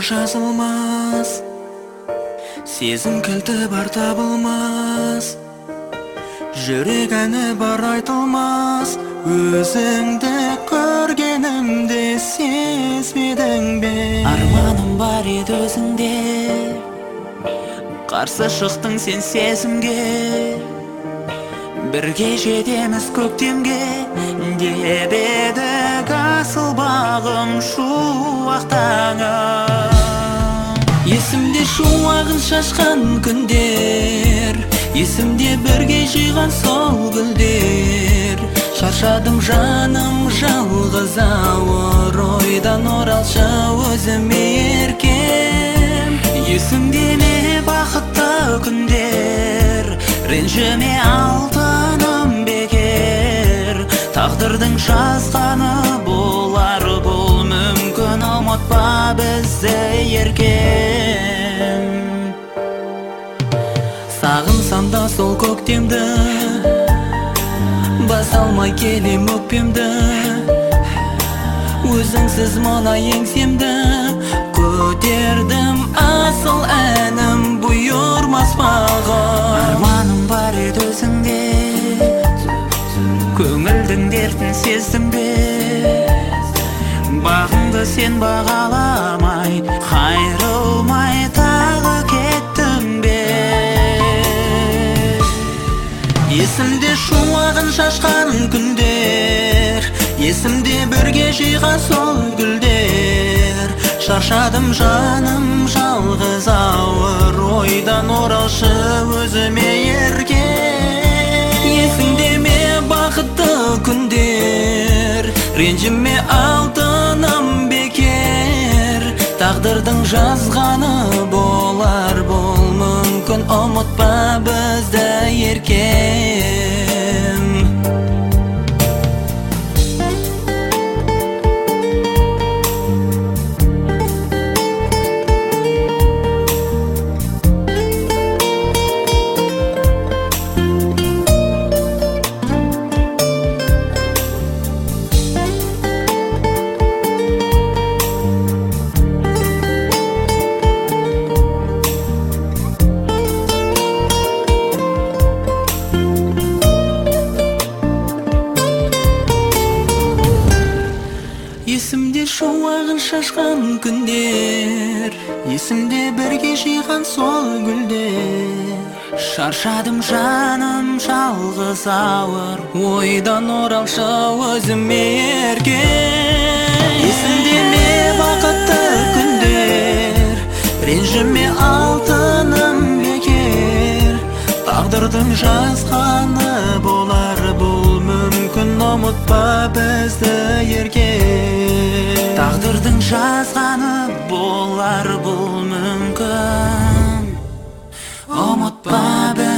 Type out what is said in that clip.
жазылмас, сезім кілті бар табылмас, жүрек әні бар айтылмас. Өзіңді көргенімде сезбедің бе? Арманым бар еді өзіңде, қарсы шықтың сен сезімге. Бірге жетеміз көктемге деп едік, асыл бағым шуақтаңа. Есімде шуағын шашқан күндер, есімде бірге жиған сол гүлдер. Шаршадым жаным жалғыз ауыр, ойдан оралшы өзіме еркем. Есімде ме бақытты күндер, ренжіме алтыным бекер. Тағдырдың жазғаны болар, бұл мүмкін, ұмытпа бізді еркем. Сағынсам да сол көктемді, баса алмай келем өкпемді. Өзіңсіз мына еңсемді көтердім, асыл әнім бұйырмас маған. Арманым бар еді өзіңде, көңілдің дертін сездім бе? Бағыңды сен бағаламай, қайрылмай тағы кеттің бе? Есімде шуағын шашқан күндер, есімде бірге жиған сол гүлдер. Шаршадым жаным жалғыз ауыр, ойдан оралшы өзіме еркем. Есімде ме бақытты күндер, ренжіме алтыным бекер. Тағдырдың жазғаны болар, бұл мүмкін, ұмытпа бізді еркем. Есімде шуағын шашқан күндер, есімде бірге жиған сол гүлдер. Шаршадым жаным жалғыз ауыр, ойдан оралшы өзіме еркем. Есімде ме бақытты күндер, ренжіме алтыным бекер. Тағдырдың жазғаны болар, бұл мүмкін, ұмытпа бізді еркем. Тағдырдың жазғаны болар, бұл мүмкін, ұмытпа бізді.